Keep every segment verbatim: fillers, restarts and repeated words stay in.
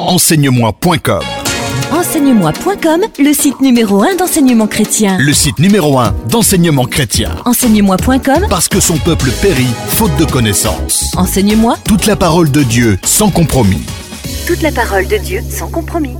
enseigne-moi point com. enseigne-moi point com, le site numéro un d'enseignement chrétien. Le site numéro un d'enseignement chrétien. enseigne-moi point com, Parce que son peuple périt faute de connaissances. Enseigne-moi. Toute la parole de Dieu sans compromis. Toute la parole de Dieu sans compromis.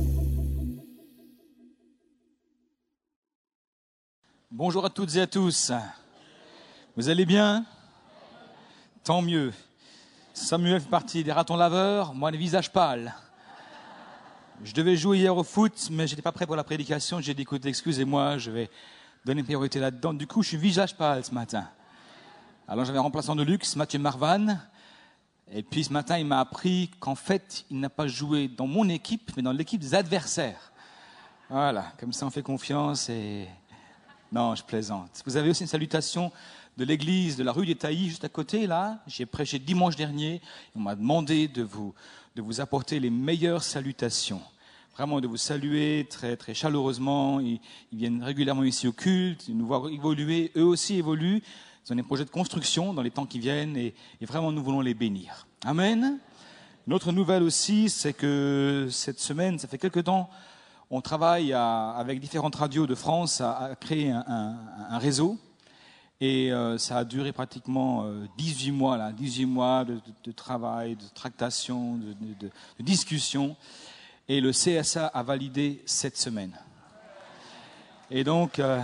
Bonjour à toutes et à tous. Vous allez bien? Tant mieux. Samuel fait partie des ratons laveurs, moi le visage pâle. Je devais jouer hier au foot, mais j'étais pas prêt pour la prédication. J'ai dit, écoute, excusez-moi, je vais donner priorité là-dedans. Du coup, je suis visage pâle ce matin. Alors j'avais un remplaçant de luxe, Mathieu Marvan. Et puis ce matin, il m'a appris qu'en fait, il n'a pas joué dans mon équipe, mais dans l'équipe des adversaires. Voilà, comme ça on fait confiance et... Non, je plaisante. Vous avez aussi une salutation de l'église de la rue des Taillis, juste à côté, là. J'y ai prêché dimanche dernier. On m'a demandé de vous, de vous apporter les meilleures salutations. Vraiment, de vous saluer très, très chaleureusement. Ils, ils viennent régulièrement ici au culte, ils nous voient évoluer. Eux aussi évoluent. Ils ont des projets de construction dans les temps qui viennent et, et vraiment, nous voulons les bénir. Amen. Une autre nouvelle aussi, c'est que cette semaine, ça fait quelque temps, on travaille à, avec différentes radios de France à, à créer un, un, un réseau. Et euh, ça a duré pratiquement euh, dix-huit mois, là, dix-huit mois de, de, de travail, de tractation, de, de, de, de discussion. Et le C S A a validé cette semaine. Et donc, euh,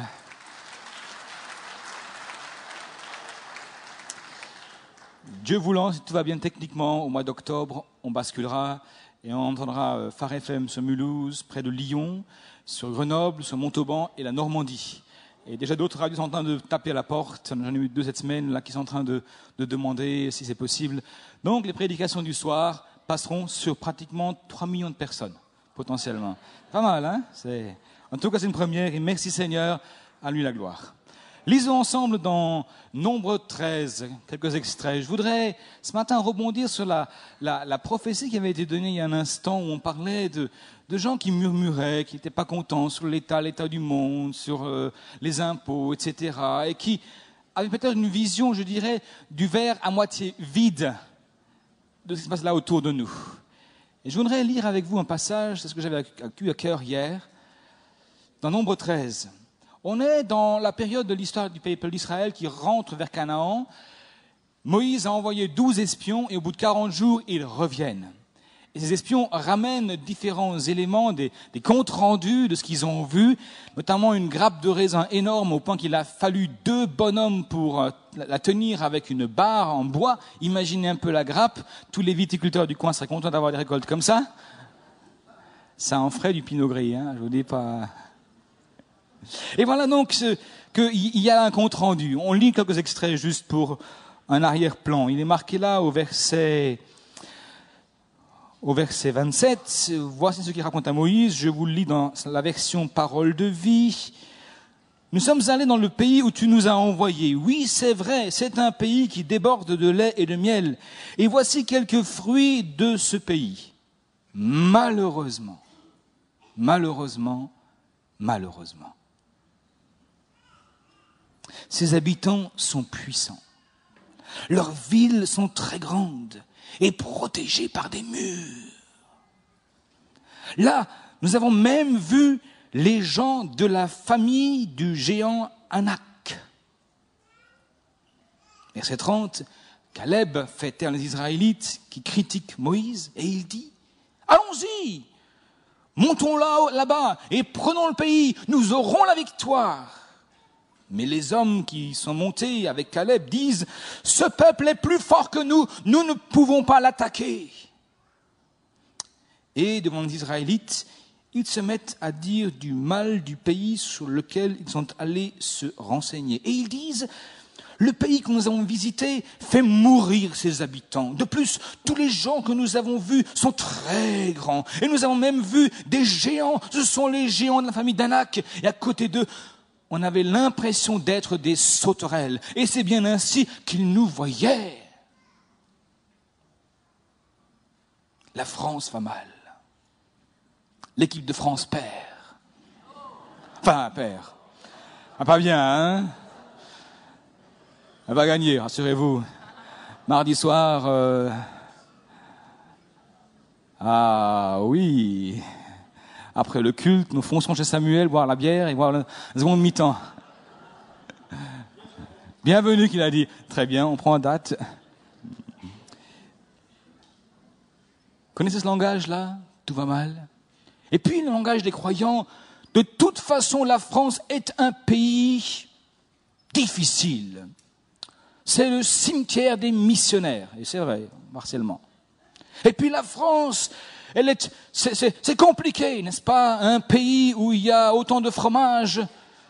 Dieu voulant, si tout va bien techniquement, au mois d'octobre, on basculera et on entendra euh, Phare F M sur Mulhouse, près de Lyon, sur Grenoble, sur Montauban et la Normandie. Et déjà d'autres radios sont en train de taper à la porte. J'en ai eu deux cette semaine là qui sont en train de, de demander si c'est possible. Donc les prédications du soir passeront sur pratiquement trois millions de personnes, potentiellement. Pas mal, hein? C'est... En tout cas, c'est une première. Et merci Seigneur, à lui la gloire. Lisons ensemble dans Nombre treize, quelques extraits. Je voudrais ce matin rebondir sur la, la, la prophétie qui avait été donnée il y a un instant où on parlait de, de gens qui murmuraient, qui n'étaient pas contents sur l'état, l'état du monde, sur euh, les impôts, et cetera. Et qui avaient peut-être une vision, je dirais, du verre à moitié vide de ce qui se passe là autour de nous. Et je voudrais lire avec vous un passage, c'est ce que j'avais eu à cœur hier, dans Nombre treize. On est dans la période de l'histoire du peuple d'Israël qui rentre vers Canaan. Moïse a envoyé douze espions et au bout de quarante jours, ils reviennent. Et ces espions ramènent différents éléments, des, des comptes rendus de ce qu'ils ont vu, notamment une grappe de raisin énorme au point qu'il a fallu deux bonhommes pour euh, la tenir avec une barre en bois. Imaginez un peu la grappe. Tous les viticulteurs du coin seraient contents d'avoir des récoltes comme ça. Ça en ferait du pinot gris, hein, je vous dis pas... Et voilà donc qu'il y a un compte rendu. On lit quelques extraits juste pour un arrière-plan. Il est marqué là au verset, au verset vingt-sept. Voici ce qu'il raconte à Moïse. Je vous le lis dans la version parole de vie. Nous sommes allés dans le pays où tu nous as envoyés. Oui, c'est vrai, c'est un pays qui déborde de lait et de miel. Et voici quelques fruits de ce pays. Malheureusement, malheureusement, malheureusement. Ses habitants sont puissants. Leurs villes sont très grandes et protégées par des murs. Là, nous avons même vu les gens de la famille du géant Anak. Verset trente, Caleb fait taire les Israélites qui critiquent Moïse et il dit « Allons-y, montons là, là-bas et prenons le pays, nous aurons la victoire !» Mais les hommes qui sont montés avec Caleb disent « Ce peuple est plus fort que nous, nous ne pouvons pas l'attaquer. » Et devant les Israélites, ils se mettent à dire du mal du pays sur lequel ils sont allés se renseigner. Et ils disent « Le pays que nous avons visité fait mourir ses habitants. De plus, tous les gens que nous avons vus sont très grands. Et nous avons même vu des géants. Ce sont les géants de la famille d'Anak. Et à côté d'eux, on avait l'impression d'être des sauterelles. Et c'est bien ainsi qu'ils nous voyaient. La France va mal. L'équipe de France perd. Enfin, perd. Ah, pas bien, hein? Elle va gagner, rassurez-vous. Mardi soir, euh, Ah oui. Après le culte, nous foncerons chez Samuel boire la bière et voir le second mi-temps. Bienvenue, qu'il a dit. Très bien, on prend date. Connaissez ce langage-là? Tout va mal. Et puis le langage des croyants, de toute façon, la France est un pays difficile. C'est le cimetière des missionnaires. Et c'est vrai, partiellement. Et puis la France, elle est, c'est, c'est, c'est compliqué, n'est-ce pas? Un pays où il y a autant de fromage.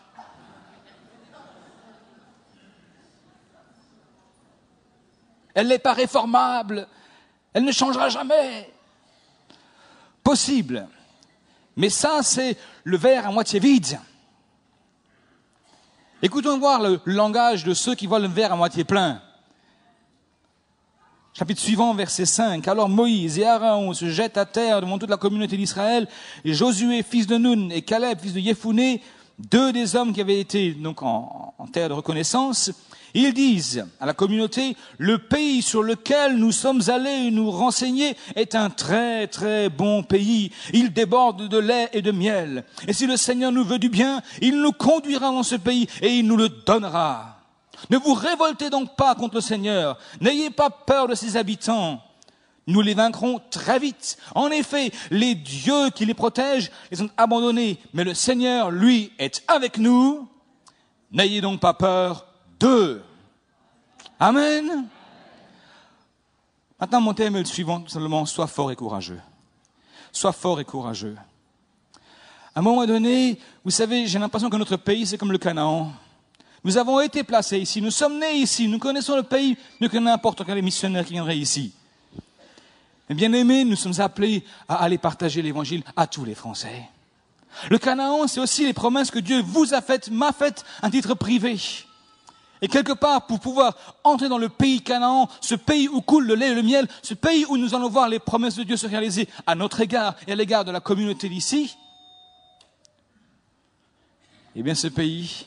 Elle n'est pas réformable. Elle ne changera jamais. Possible. Mais ça, c'est le verre à moitié vide. Écoutons voir le langage de ceux qui voient le verre à moitié plein. Chapitre suivant, verset cinq. Alors Moïse et Aaron se jettent à terre devant toute la communauté d'Israël, et Josué, fils de Nun, et Caleb, fils de Yefouné, deux des hommes qui avaient été donc en, en terre de reconnaissance, ils disent à la communauté, le pays sur lequel nous sommes allés nous renseigner est un très très bon pays. Il déborde de lait et de miel. Et si le Seigneur nous veut du bien, il nous conduira dans ce pays et il nous le donnera. Ne vous révoltez donc pas contre le Seigneur. N'ayez pas peur de ses habitants. Nous les vaincrons très vite. En effet, les dieux qui les protègent les ont abandonnés. Mais le Seigneur, lui, est avec nous. N'ayez donc pas peur d'eux. Amen. Maintenant, mon thème est le suivant, tout simplement, sois fort et courageux. Sois fort et courageux. À un moment donné, vous savez, j'ai l'impression que notre pays, c'est comme le Canaan. Nous avons été placés ici, nous sommes nés ici, nous connaissons le pays mieux que n'importe quel missionnaire qui viendrait ici. Mais bien aimés, nous sommes appelés à aller partager l'évangile à tous les Français. Le Canaan, c'est aussi les promesses que Dieu vous a faites, m'a faites à titre privé. Et quelque part, pour pouvoir entrer dans le pays Canaan, ce pays où coule le lait et le miel, ce pays où nous allons voir les promesses de Dieu se réaliser à notre égard et à l'égard de la communauté d'ici, eh bien ce pays,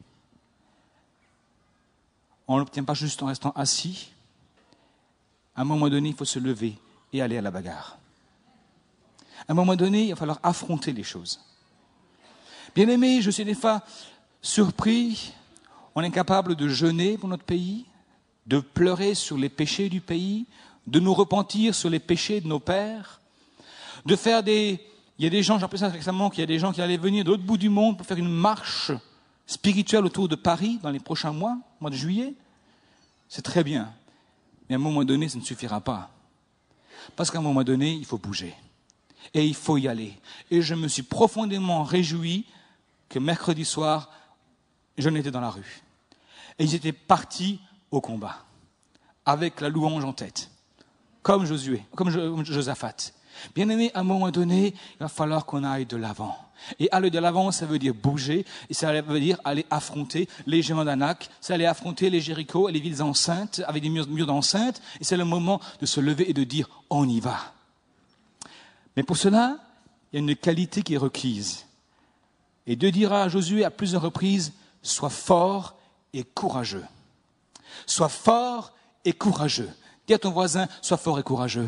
on ne l'obtient pas juste en restant assis. À un moment donné, il faut se lever et aller à la bagarre. À un moment donné, il va falloir affronter les choses. Bien aimé, je suis des fois surpris. On est capable de jeûner pour notre pays, de pleurer sur les péchés du pays, de nous repentir sur les péchés de nos pères, de faire des... Il y a des gens, j'ai appris ça récemment, qu'il y a des gens qui allaient venir de l'autre bout du monde pour faire une marche spirituelle autour de Paris dans les prochains mois, mois de juillet. C'est très bien. Mais à un moment donné, ça ne suffira pas. Parce qu'à un moment donné, il faut bouger. Et il faut y aller. Et je me suis profondément réjoui que mercredi soir, je n'étais dans la rue. Et ils étaient partis au combat, avec la louange en tête, comme Josué, comme Josaphat. Bien aimé, à un moment donné, il va falloir qu'on aille de l'avant. Et aller de l'avant, ça veut dire bouger, et ça veut dire aller affronter les géants d'Anak, c'est aller affronter les Jéricho et les villes enceintes, avec des murs, murs d'enceinte, et c'est le moment de se lever et de dire, on y va. Mais pour cela, il y a une qualité qui est requise. Et Dieu dira à Josué à plusieurs reprises, sois fort et courageux. Sois fort et courageux. Dis à ton voisin, sois fort et courageux.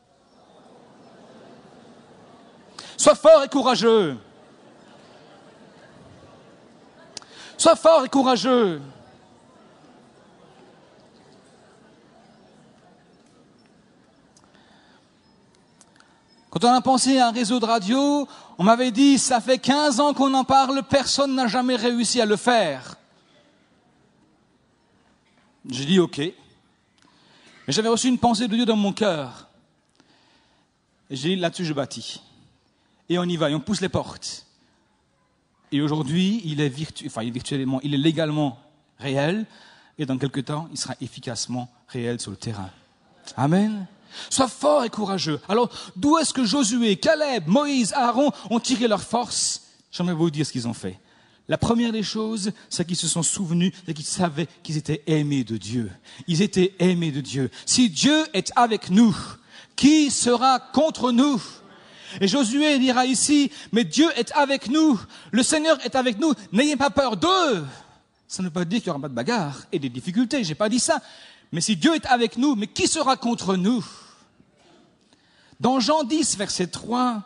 Sois fort et courageux. Sois fort et courageux. Quand on a pensé à un réseau de radio, on m'avait dit, ça fait quinze ans qu'on en parle, personne n'a jamais réussi à le faire. J'ai dit, ok. Mais j'avais reçu une pensée de Dieu dans mon cœur. Et j'ai dit, là-dessus je bâtis. Et on y va, et on pousse les portes. Et aujourd'hui, il est virtu... enfin, il est virtuellement, il est légalement réel, et dans quelque temps, il sera efficacement réel sur le terrain. Amen. Sois fort et courageux. Alors, d'où est-ce que Josué, Caleb, Moïse, Aaron ont tiré leur force? J'aimerais vous dire ce qu'ils ont fait. La première des choses, c'est qu'ils se sont souvenus et qu'ils savaient qu'ils étaient aimés de Dieu. Ils étaient aimés de Dieu. Si Dieu est avec nous, qui sera contre nous? Et Josué dira ici, mais Dieu est avec nous, le Seigneur est avec nous, n'ayez pas peur d'eux. Ça ne veut pas dire qu'il n'y aura pas de bagarre et des difficultés, j'ai pas dit ça. Mais si Dieu est avec nous, mais qui sera contre nous? Dans Jean dix, verset trois,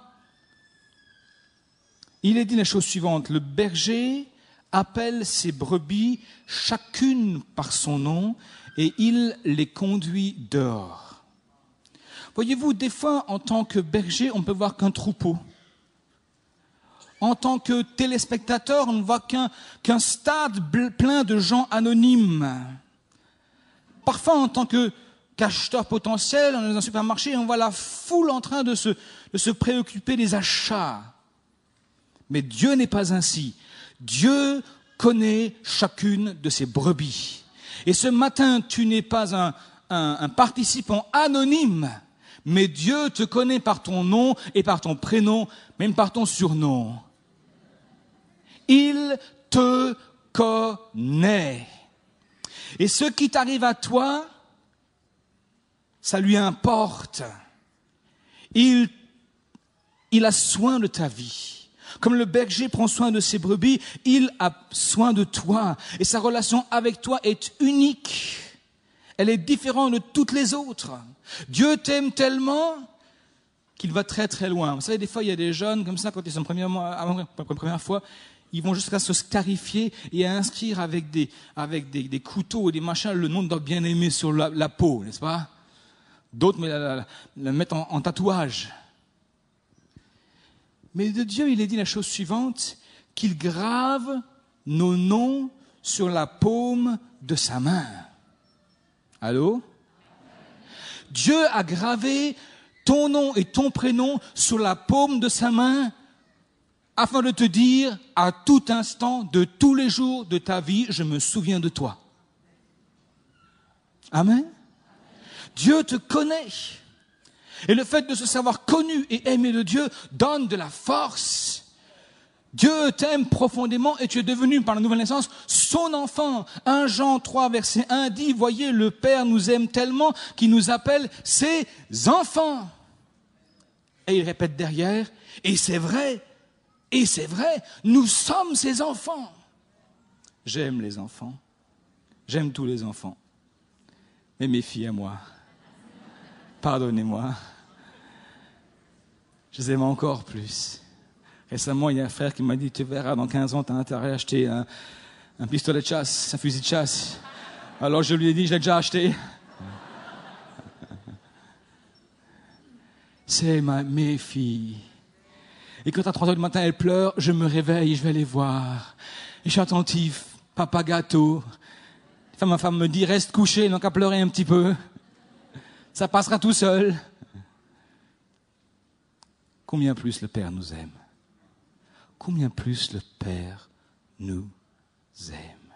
il est dit la chose suivante. Le berger appelle ses brebis chacune par son nom et il les conduit dehors. Voyez-vous, des fois, en tant que berger, on ne peut voir qu'un troupeau. En tant que téléspectateur, on ne voit qu'un, qu'un stade plein de gens anonymes. Parfois, en tant que qu'acheteur potentiel, on est dans un supermarché, on voit la foule en train de se, de se préoccuper des achats. Mais Dieu n'est pas ainsi. Dieu connaît chacune de ses brebis. Et ce matin, tu n'es pas un, un, un participant anonyme, mais Dieu te connaît par ton nom et par ton prénom, même par ton surnom. Il te connaît. Et ce qui t'arrive à toi, ça lui importe. Il, il a soin de ta vie. Comme le berger prend soin de ses brebis, il a soin de toi. Et sa relation avec toi est unique. Elle est différente de toutes les autres. Dieu t'aime tellement qu'il va très très loin. Vous savez, des fois, il y a des jeunes comme ça, quand ils sont premièrement, pour la première fois, ils vont jusqu'à se scarifier et à inscrire avec des, avec des, des couteaux et des machins le nom de leur bien-aimé sur la, la peau, n'est-ce pas? D'autres la, la, la mettent en, en tatouage. Mais de Dieu, il est dit la chose suivante, qu'il grave nos noms sur la paume de sa main. Allô? Dieu a gravé ton nom et ton prénom sur la paume de sa main afin de te dire à tout instant, de tous les jours de ta vie, je me souviens de toi. Amen. Dieu te connaît. Et le fait de se savoir connu et aimé de Dieu donne de la force. Dieu t'aime profondément et tu es devenu par la nouvelle naissance son enfant. un Jean trois verset un dit, voyez, le Père nous aime tellement qu'il nous appelle ses enfants. Et il répète derrière, et c'est vrai, et c'est vrai, nous sommes ses enfants. J'aime les enfants, j'aime tous les enfants, mais mes filles à moi, pardonnez-moi, je les aime encore plus. Récemment, il y a un frère qui m'a dit, tu verras, dans quinze ans, tu as intérêt à acheter un, un pistolet de chasse, un fusil de chasse. Alors je lui ai dit, je l'ai déjà acheté. C'est ma, mes filles. Et quand à trois heures du matin, elles pleurent, je me réveille, je vais les voir. Et je suis attentif, papa gâteau. Enfin, ma femme me dit, reste couché, donc à pleurer un petit peu. Ça passera tout seul. Combien plus le Père nous aime. Combien plus le Père nous aime.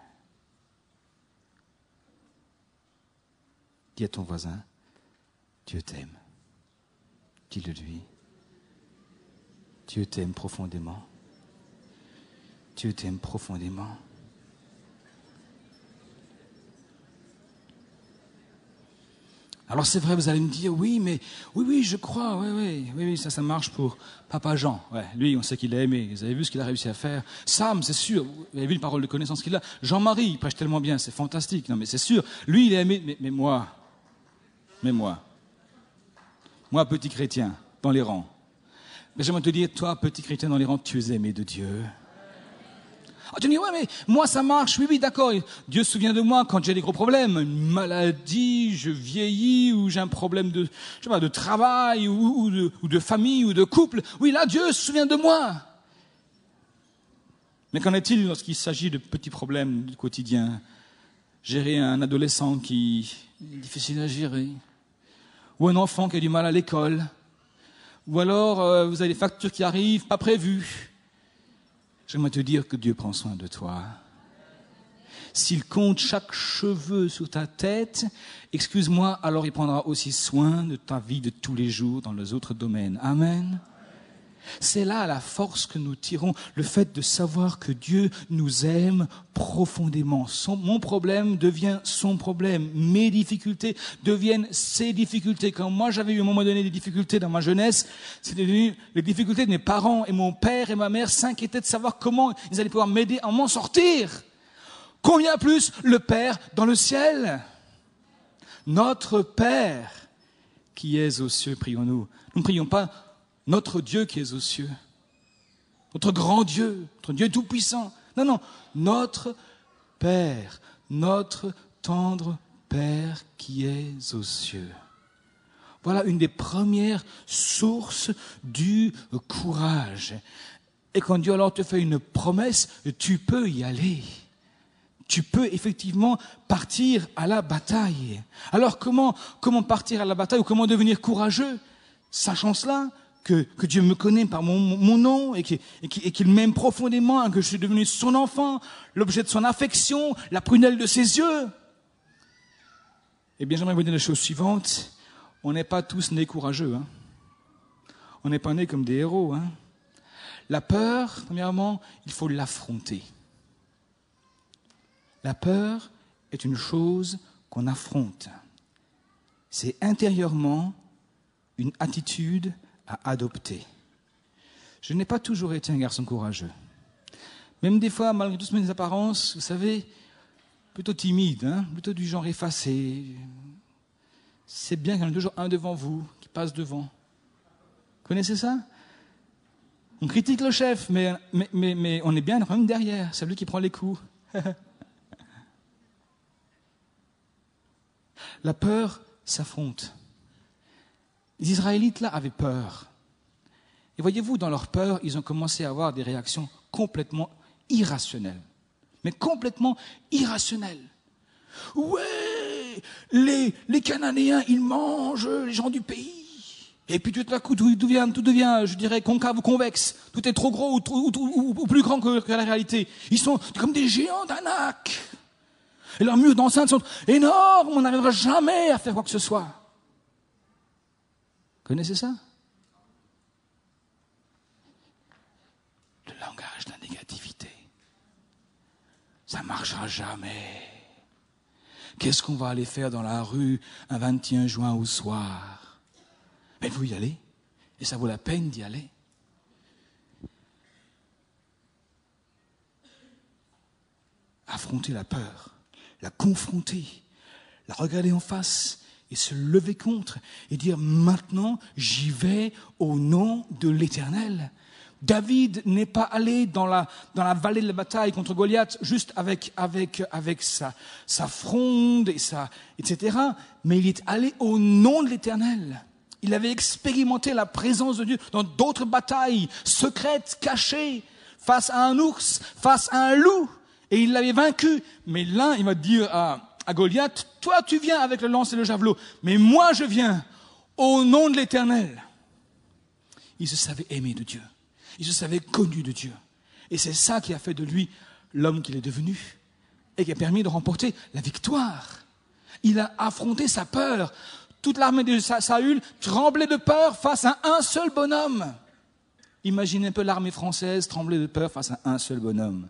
Dis à ton voisin, Dieu t'aime. Dis-le lui. Dieu t'aime profondément. Dieu t'aime profondément. Alors c'est vrai, vous allez me dire, oui, mais oui, oui, je crois, oui, oui, oui, oui, ça, ça marche pour Papa Jean. Ouais, lui, on sait qu'il a aimé. Vous avez vu ce qu'il a réussi à faire. Sam, c'est sûr. Vous avez vu une parole de connaissance qu'il a. Jean-Marie, il prêche tellement bien, c'est fantastique. Non, mais c'est sûr. Lui, il a aimé. Mais, mais moi, mais moi, moi, petit chrétien, dans les rangs. Mais j'aimerais te dire, toi, petit chrétien dans les rangs, tu es aimé de Dieu. Ah, tu dis, ouais, mais moi, ça marche. Oui, oui, d'accord. Dieu se souvient de moi quand j'ai des gros problèmes. Une maladie, je vieillis, ou j'ai un problème de, je sais pas, de travail, ou, ou, de, ou de famille, ou de couple. Oui, là, Dieu se souvient de moi. Mais qu'en est-il lorsqu'il s'agit de petits problèmes du quotidien? Gérer un adolescent qui est difficile à gérer. Ou un enfant qui a du mal à l'école. Ou alors, euh, vous avez des factures qui arrivent, pas prévues. J'aimerais te dire que Dieu prend soin de toi. S'il compte chaque cheveu sur ta tête, excuse-moi, alors il prendra aussi soin de ta vie de tous les jours dans les autres domaines. Amen. C'est là la force que nous tirons, le fait de savoir que Dieu nous aime profondément. Son, mon problème devient son problème. Mes difficultés deviennent ses difficultés. Quand moi j'avais eu à un moment donné des difficultés dans ma jeunesse, c'était devenu les difficultés de mes parents et mon père et ma mère s'inquiétaient de savoir comment ils allaient pouvoir m'aider à m'en sortir. Combien plus le Père dans le ciel? Notre Père qui es aux cieux, prions-nous. Nous ne prions pas notre Dieu qui est aux cieux, notre grand Dieu, notre Dieu tout-puissant. Non, non, notre Père, notre tendre Père qui est aux cieux. Voilà une des premières sources du courage. Et quand Dieu alors te fait une promesse, tu peux y aller. Tu peux effectivement partir à la bataille. Alors comment, comment partir à la bataille ou comment devenir courageux, sachant cela, que, que Dieu me connaît par mon, mon nom et qu'il, et qu'il, et qu'il m'aime profondément, et que je suis devenu son enfant, l'objet de son affection, la prunelle de ses yeux. Eh bien, j'aimerais vous dire la chose suivante. On n'est pas tous nés courageux. Hein. On n'est pas nés comme des héros. Hein. La peur, premièrement, il faut l'affronter. La peur est une chose qu'on affronte. C'est intérieurement une attitude à adopter. Je n'ai pas toujours été un garçon courageux. Même des fois, malgré toutes mes apparences, vous savez, plutôt timide, hein, plutôt du genre effacé. C'est bien qu'il y en ait toujours un devant vous, qui passe devant. Vous connaissez ça ? On critique le chef, mais, mais, mais, mais on est bien quand même derrière. C'est lui qui prend les coups. La peur s'affronte. Les Israélites, là, avaient peur. Et voyez-vous, dans leur peur, ils ont commencé à avoir des réactions complètement irrationnelles. Mais complètement irrationnelles. Ouais, les, les Cananéens, ils mangent les gens du pays. Et puis tout à coup, tout devient, tout devient, je dirais, concave ou convexe. Tout est trop gros ou, ou, ou, ou plus grand que, que la réalité. Ils sont comme des géants d'Anak. Et leurs murs d'enceinte sont énormes, on n'arrivera jamais à faire quoi que ce soit. Vous connaissez ça ? Le langage de la négativité. Ça ne marchera jamais. Qu'est-ce qu'on va aller faire dans la rue un vingt et un juin au soir ? Mais vous y allez, et ça vaut la peine d'y aller. Affronter la peur. La confronter, la regarder en face et se lever contre et dire maintenant j'y vais au nom de l'Éternel. David n'est pas allé dans la, dans la vallée de la bataille contre Goliath juste avec, avec, avec sa, sa fronde et, sa, et cetera, mais il est allé au nom de l'Éternel. Il avait expérimenté la présence de Dieu dans d'autres batailles secrètes, cachées, face à un ours, face à un loup. Et il l'avait vaincu. Mais là, il va dire à, à Goliath, toi tu viens avec le lance et le javelot, mais moi je viens au nom de l'Éternel. Il se savait aimé de Dieu. Il se savait connu de Dieu. Et c'est ça qui a fait de lui l'homme qu'il est devenu et qui a permis de remporter la victoire. Il a affronté sa peur. Toute l'armée de Saül tremblait de peur face à un seul bonhomme. Imaginez un peu l'armée française trembler de peur face à un seul bonhomme.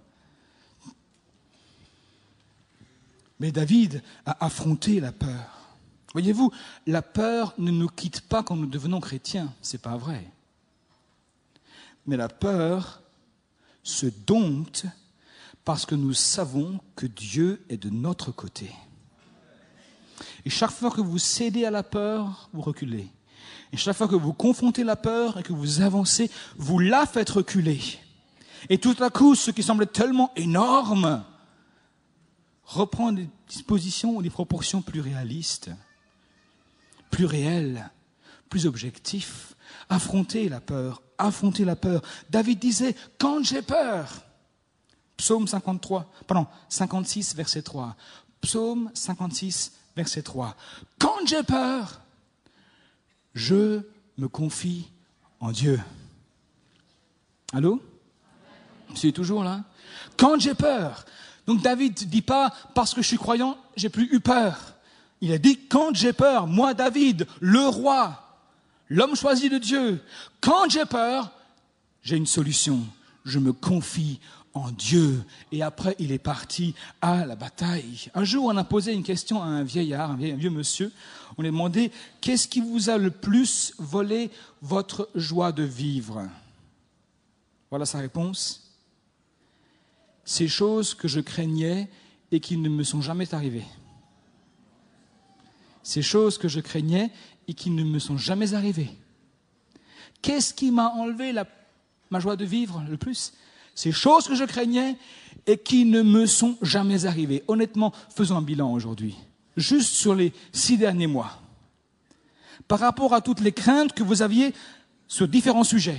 Mais David a affronté la peur. Voyez-vous, la peur ne nous quitte pas quand nous devenons chrétiens. C'est pas vrai. Mais la peur se dompte parce que nous savons que Dieu est de notre côté. Et chaque fois que vous cédez à la peur, vous reculez. Et chaque fois que vous confrontez la peur et que vous avancez, vous la faites reculer. Et tout à coup, ce qui semblait tellement énorme reprend des dispositions ou des proportions plus réalistes, plus réelles, plus objectifs. Affronter la peur, affronter la peur. David disait, quand j'ai peur, Psaume cinquante-trois, pardon, cinquante-six, verset trois. Psaume cinquante-six, verset trois. Quand j'ai peur, je me confie en Dieu. Allô? C'est toujours là? Quand j'ai peur. Donc David ne dit pas, parce que je suis croyant, j'ai plus eu peur. Il a dit, quand j'ai peur, moi David, le roi, l'homme choisi de Dieu, quand j'ai peur, j'ai une solution. Je me confie en Dieu. Et après, il est parti à la bataille. Un jour, on a posé une question à un vieillard, un vieux, un vieux monsieur. On lui a demandé, qu'est-ce qui vous a le plus volé votre joie de vivre? Voilà sa réponse. Ces choses que je craignais et qui ne me sont jamais arrivées. Ces choses que je craignais et qui ne me sont jamais arrivées. Qu'est-ce qui m'a enlevé la, ma joie de vivre le plus? Ces choses que je craignais et qui ne me sont jamais arrivées. Honnêtement, faisons un bilan aujourd'hui, juste sur les six derniers mois, par rapport à toutes les craintes que vous aviez sur différents sujets.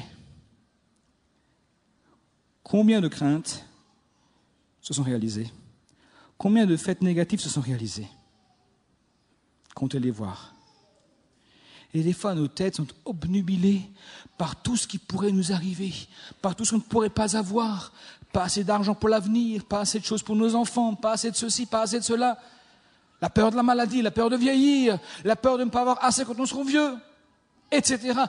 Combien de craintes se sont réalisées? Combien de faits négatifs se sont réalisés? Comptez-les voir. Et des fois, nos têtes sont obnubilées par tout ce qui pourrait nous arriver, par tout ce qu'on ne pourrait pas avoir, pas assez d'argent pour l'avenir, pas assez de choses pour nos enfants, pas assez de ceci, pas assez de cela. La peur de la maladie, la peur de vieillir, la peur de ne pas avoir assez quand on sera vieux, et cetera.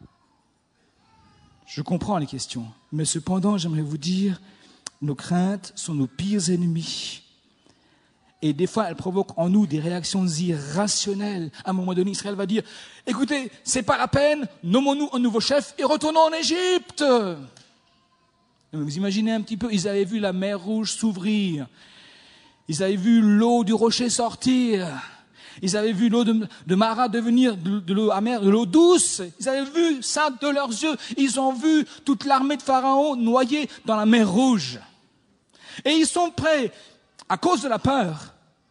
Je comprends les questions, mais cependant, j'aimerais vous dire, nos craintes sont nos pires ennemis. Et des fois, elles provoquent en nous des réactions irrationnelles. À un moment donné, Israël va dire, écoutez, c'est pas la peine, nommons-nous un nouveau chef et retournons en Égypte. Vous imaginez un petit peu, ils avaient vu la mer Rouge s'ouvrir. Ils avaient vu l'eau du rocher sortir. Ils avaient vu l'eau de, de Mara devenir de, de l'eau amère, de l'eau douce. Ils avaient vu ça de leurs yeux. Ils ont vu toute l'armée de Pharaon noyée dans la mer Rouge. Et ils sont prêts, à cause de la peur,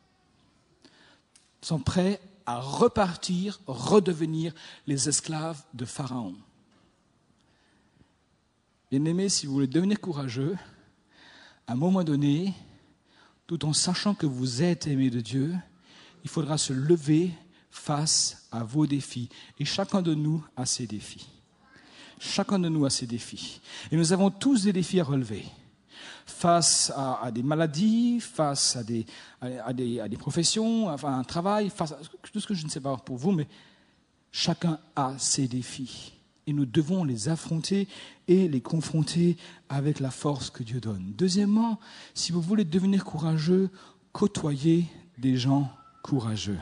sont prêts à repartir, redevenir les esclaves de Pharaon. Bien-aimés, si vous voulez devenir courageux, à un moment donné, tout en sachant que vous êtes aimés de Dieu, il faudra se lever face à vos défis. Et chacun de nous a ses défis. Chacun de nous a ses défis. Et nous avons tous des défis à relever. Face à, à des maladies, face à des, à, des, à des professions, enfin à un travail, face à tout ce que je ne sais pas pour vous, mais chacun a ses défis. Et nous devons les affronter et les confronter avec la force que Dieu donne. Deuxièmement, si vous voulez devenir courageux, côtoyez des gens courageux.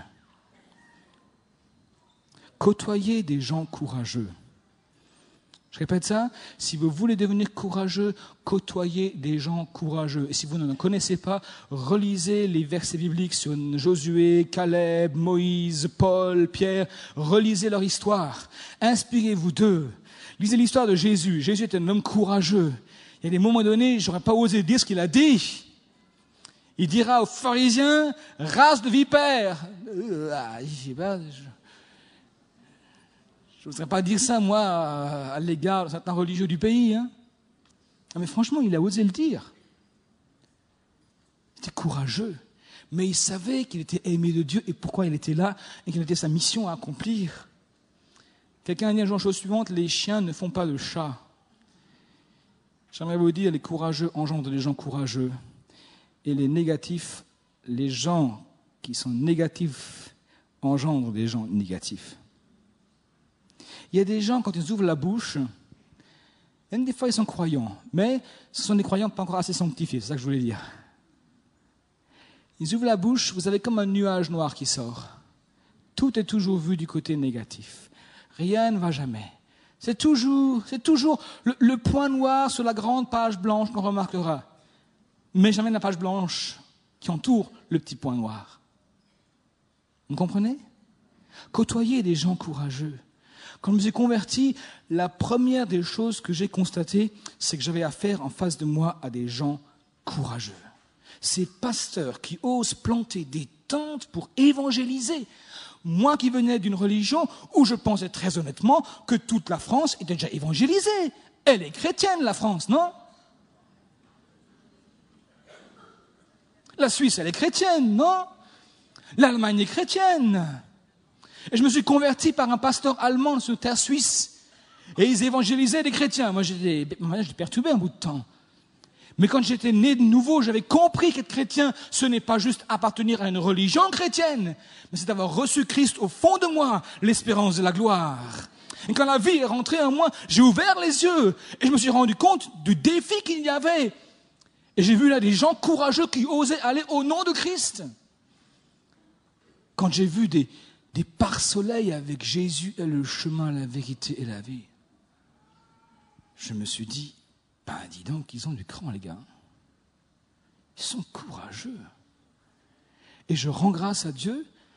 Côtoyez des gens courageux. Je répète ça, si vous voulez devenir courageux, côtoyez des gens courageux. Et si vous ne connaissez pas, relisez les versets bibliques sur Josué, Caleb, Moïse, Paul, Pierre. Relisez leur histoire. Inspirez-vous d'eux. Lisez l'histoire de Jésus. Jésus est un homme courageux. Il y a des moments donnés, je n'aurais pas osé dire ce qu'il a dit. Il dira aux pharisiens, race de vipères. Euh, ah, je sais pas... Je... Je n'oserais pas dire ça, moi, à l'égard de certains religieux du pays. Hein. Mais franchement, il a osé le dire. Il était courageux. Mais il savait qu'il était aimé de Dieu et pourquoi il était là et quelle était sa mission à accomplir. Quelqu'un a dit la chose suivante, les chiens ne font pas de chats. J'aimerais vous dire, les courageux engendrent des gens courageux. Et les négatifs, les gens qui sont négatifs engendrent des gens négatifs. Il y a des gens, quand ils ouvrent la bouche, même des fois ils sont croyants, mais ce sont des croyants pas encore assez sanctifiés, c'est ça que je voulais dire. Ils ouvrent la bouche, vous avez comme un nuage noir qui sort. Tout est toujours vu du côté négatif. Rien ne va jamais. C'est toujours, c'est toujours le, le point noir sur la grande page blanche qu'on remarquera, mais jamais la page blanche qui entoure le petit point noir. Vous comprenez? Côtoyez des gens courageux. Quand je me suis converti, la première des choses que j'ai constatées, c'est que j'avais affaire en face de moi à des gens courageux. Ces pasteurs qui osent planter des tentes pour évangéliser. Moi qui venais d'une religion où je pensais très honnêtement que toute la France était déjà évangélisée. Elle est chrétienne, la France, non? La Suisse, elle est chrétienne, non? L'Allemagne est chrétienne. Et je me suis converti par un pasteur allemand sur terre suisse. Et ils évangélisaient des chrétiens. Moi, j'étais, moi, j'étais perturbé un bout de temps. Mais quand j'étais né de nouveau, j'avais compris qu'être chrétien, ce n'est pas juste appartenir à une religion chrétienne, mais c'est d'avoir reçu Christ au fond de moi, l'espérance de la gloire. Et quand la vie est rentrée en moi, j'ai ouvert les yeux et je me suis rendu compte du défi qu'il y avait. Et j'ai vu là des gens courageux qui osaient aller au nom de Christ. Quand j'ai vu des... des pare-soleils avec Jésus est le chemin, la vérité et la vie. Je me suis dit, ben dis donc, ils ont du cran les gars. Ils sont courageux. Et je rends grâce à Dieu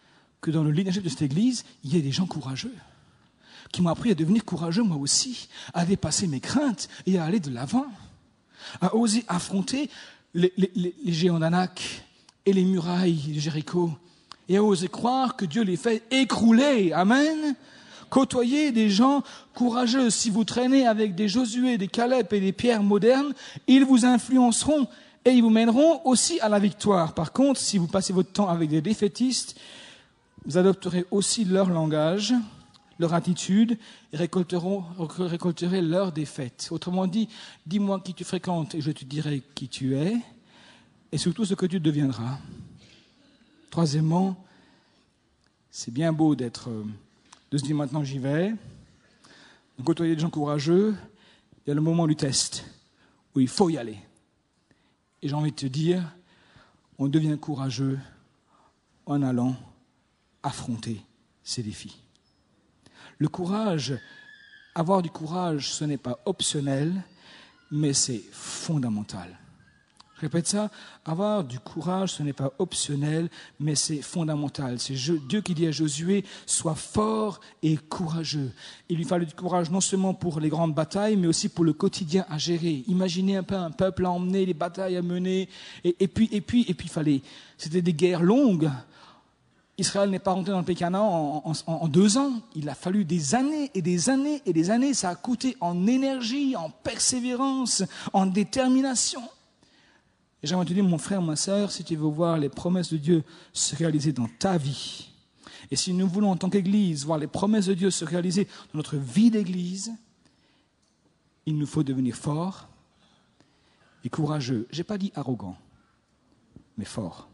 que dans le leadership de cette église, il y ait des gens courageux, qui m'ont appris à devenir courageux moi aussi, à dépasser mes craintes et à aller de l'avant, à oser affronter les, les, les, les géants d'Anak et les murailles de Jéricho, et à oser croire que Dieu les fait écrouler. Amen. Côtoyez des gens courageux. Si vous traînez avec des Josué, des Caleb et des Pierre modernes, ils vous influenceront et ils vous mèneront aussi à la victoire. Par contre, si vous passez votre temps avec des défaitistes, vous adopterez aussi leur langage, leur attitude, et récolteront, récolterez leur défaite. Autrement dit, dis-moi qui tu fréquentes et je te dirai qui tu es, et surtout ce que tu deviendras. Troisièmement, c'est bien beau d'être, de se dire maintenant j'y vais, de côtoyer des gens courageux. Il y a le moment du test où il faut y aller. Et j'ai envie de te dire, on devient courageux en allant affronter ces défis. Le courage, avoir du courage, ce n'est pas optionnel, mais c'est fondamental. Je répète ça, avoir du courage, ce n'est pas optionnel, mais c'est fondamental. C'est Dieu qui dit à Josué, sois fort et courageux. Il lui fallait du courage non seulement pour les grandes batailles, mais aussi pour le quotidien à gérer. Imaginez un peu un peuple à emmener, les batailles à mener, et, et puis, et puis, et puis, il fallait, c'était des guerres longues. Israël n'est pas rentré dans le pays Canaan en, en, en deux ans. Il a fallu des années et des années et des années. Ça a coûté en énergie, en persévérance, en détermination. Et j'aimerais te dire, mon frère, ma sœur, si tu veux voir les promesses de Dieu se réaliser dans ta vie, et si nous voulons en tant qu'Église voir les promesses de Dieu se réaliser dans notre vie d'Église, il nous faut devenir forts et courageux. Je n'ai pas dit arrogant, mais fort.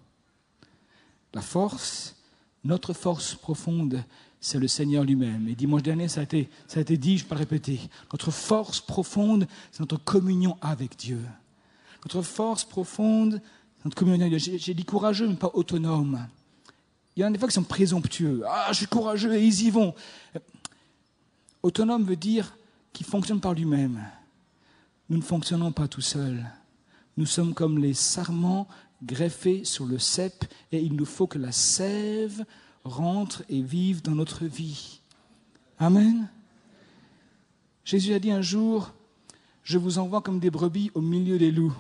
La force, notre force profonde, c'est le Seigneur lui-même. Et dimanche dernier, ça a été, ça a été dit, je ne vais pas le répéter. Notre force profonde, c'est notre communion avec Dieu. Notre force profonde, c'est notre communion avec Dieu. J'ai, j'ai dit courageux, mais pas autonome. Il y en a des fois qui sont présomptueux. Ah, je suis courageux et ils y vont. Autonome veut dire qu'il fonctionne par lui-même. Nous ne fonctionnons pas tout seuls. Nous sommes comme les sarments greffés sur le cep et il nous faut que la sève rentre et vive dans notre vie. Amen. Jésus a dit un jour, je vous envoie comme des brebis au milieu des loups.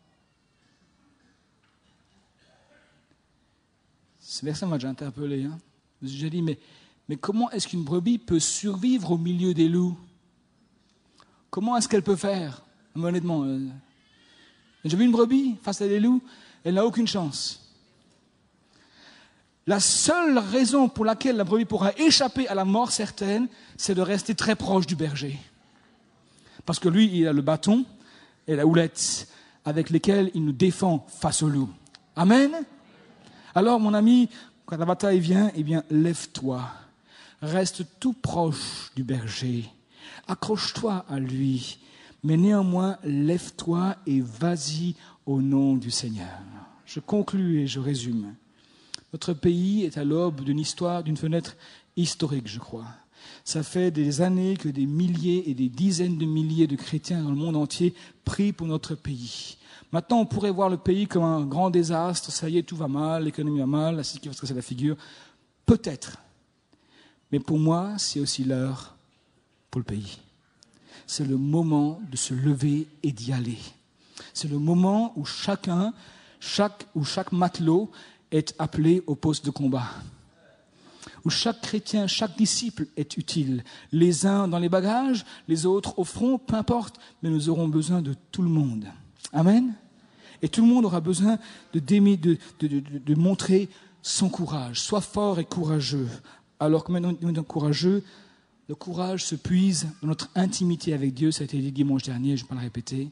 Ce verset m'a déjà interpellé. Hein. J'ai dit, mais, mais comment est-ce qu'une brebis peut survivre au milieu des loups? Comment est-ce qu'elle peut faire? Honnêtement, euh, j'ai vu une brebis face à des loups, elle n'a aucune chance. La seule raison pour laquelle la brebis pourra échapper à la mort certaine, c'est de rester très proche du berger. Parce que lui, il a le bâton et la houlette avec lesquels il nous défend face au loup. Amen. Alors, mon ami, quand la bataille vient, eh bien, lève-toi. Reste tout proche du berger. Accroche-toi à lui. Mais néanmoins, lève-toi et vas-y au nom du Seigneur. Je conclus et je résume. Notre pays est à l'aube d'une histoire, d'une fenêtre historique, je crois. Ça fait des années que des milliers et des dizaines de milliers de chrétiens dans le monde entier prient pour notre pays. Maintenant, on pourrait voir le pays comme un grand désastre. Ça y est, tout va mal, l'économie va mal, la sécurité va se casser la figure. Peut-être. Mais pour moi, c'est aussi l'heure pour le pays. C'est le moment de se lever et d'y aller. C'est le moment où chacun, chaque, où chaque matelot est appelé au poste de combat. Où chaque chrétien, chaque disciple est utile. Les uns dans les bagages, les autres au front, peu importe, mais nous aurons besoin de tout le monde. Amen. Et tout le monde aura besoin de, de, de, de, de montrer son courage. Sois fort et courageux. Alors que maintenant, nous sommes courageux, le courage se puise dans notre intimité avec Dieu. Ça a été dit dimanche dernier, je ne vais pas le répéter.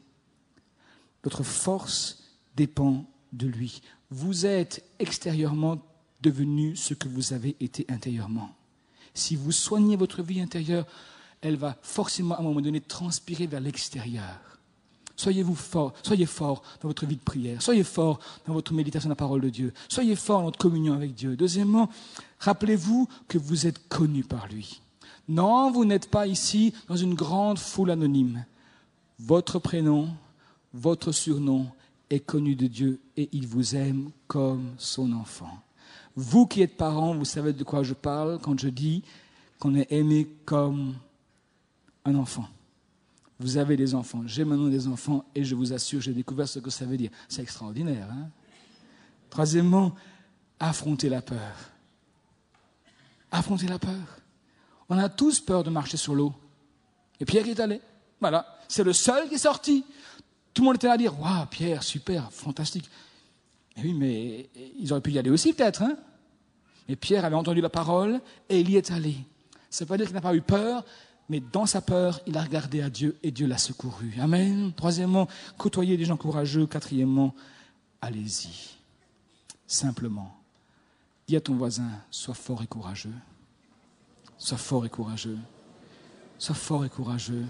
Notre force dépend de lui. Vous êtes extérieurement devenu ce que vous avez été intérieurement. Si vous soignez votre vie intérieure, elle va forcément à un moment donné transpirer vers l'extérieur. Soyez-vous fort, soyez fort dans votre vie de prière, soyez fort dans votre méditation de la parole de Dieu, soyez fort dans votre communion avec Dieu. Deuxièmement, rappelez-vous que vous êtes connus par lui. Non, vous n'êtes pas ici dans une grande foule anonyme. Votre prénom, votre surnom est connu de Dieu et il vous aime comme son enfant. Vous qui êtes parents, vous savez de quoi je parle quand je dis qu'on est aimé comme un enfant. Vous avez des enfants, j'ai maintenant des enfants et je vous assure, j'ai découvert ce que ça veut dire. C'est extraordinaire. Hein? Troisièmement, affronter la peur. Affronter la peur. On a tous peur de marcher sur l'eau. Et Pierre y est allé. Voilà, c'est le seul qui est sorti. Tout le monde était là à dire « Waouh, Pierre, super, fantastique ». Et oui, mais ils auraient pu y aller aussi peut-être. Hein? Mais Pierre avait entendu la parole et il y est allé. Ça ne veut pas dire qu'il n'a pas eu peur, mais dans sa peur, il a regardé à Dieu et Dieu l'a secouru. Amen. Troisièmement, côtoyer des gens courageux. Quatrièmement, allez-y. Simplement. Dis à ton voisin, sois fort et courageux. Sois fort et courageux. Sois fort et courageux.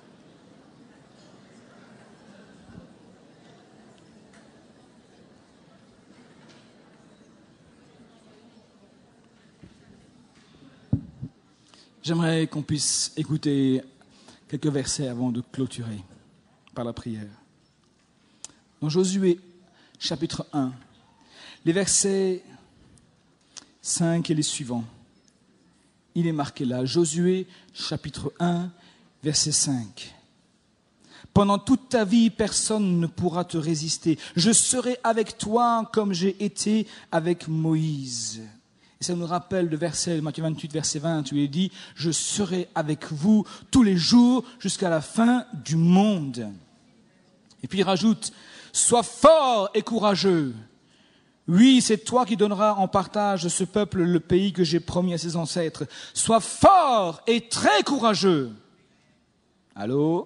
J'aimerais qu'on puisse écouter quelques versets avant de clôturer par la prière. Dans Josué, chapitre un, les versets cinq et les suivants. Il est marqué là, Josué, chapitre un, verset cinq. Pendant toute ta vie, personne ne pourra te résister. Je serai avec toi comme j'ai été avec Moïse. Et ça nous rappelle le verset, Matthieu vingt-huit, verset vingt, où il est dit « Je serai avec vous tous les jours jusqu'à la fin du monde. » Et puis il rajoute « Sois fort et courageux. Oui, c'est toi qui donneras en partage ce peuple le pays que j'ai promis à ses ancêtres. Sois fort et très courageux. » Allô ?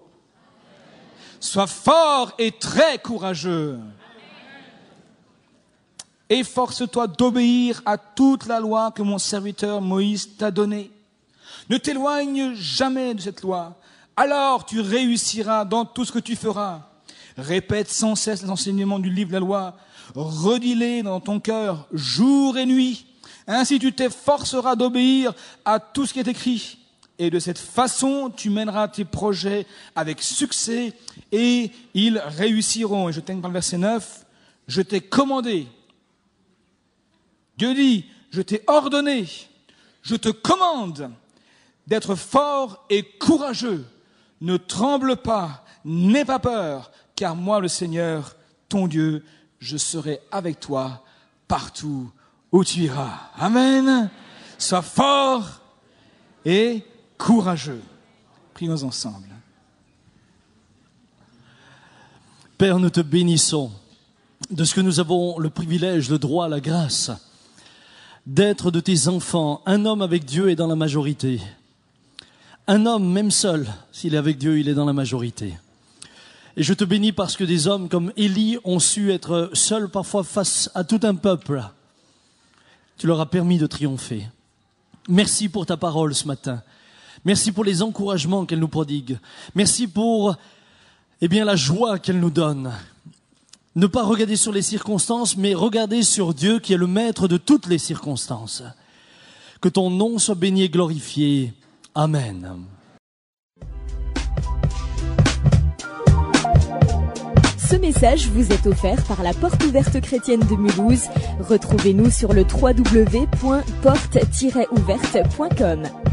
Sois fort et très courageux. Efforce-toi d'obéir à toute la loi que mon serviteur Moïse t'a donnée. Ne t'éloigne jamais de cette loi. Alors tu réussiras dans tout ce que tu feras. Répète sans cesse les enseignements du livre de la loi. Redis-les dans ton cœur jour et nuit. Ainsi tu t'efforceras d'obéir à tout ce qui est écrit. Et de cette façon, tu mèneras tes projets avec succès et ils réussiront. Et je termine par le verset neuf. Je t'ai commandé. Dieu dit, je t'ai ordonné, je te commande d'être fort et courageux. Ne tremble pas, n'aie pas peur, car moi, le Seigneur, ton Dieu, je serai avec toi partout où tu iras. Amen. Sois fort et courageux. Prions ensemble. Père, nous te bénissons de ce que nous avons le privilège, le droit, la grâce d'être de tes enfants. Un homme avec Dieu est dans la majorité. Un homme, même seul, s'il est avec Dieu, il est dans la majorité. Et je te bénis parce que des hommes comme Élie ont su être seuls parfois face à tout un peuple. Tu leur as permis de triompher. Merci pour ta parole ce matin. Merci pour les encouragements qu'elle nous prodigue. Merci pour, eh bien, la joie qu'elle nous donne. Ne pas regarder sur les circonstances, mais regarder sur Dieu qui est le maître de toutes les circonstances. Que ton nom soit béni et glorifié. Amen. Ce message vous est offert par la Porte ouverte chrétienne de Mulhouse. Retrouvez-nous sur le w w w point porte tiret ouverte point com.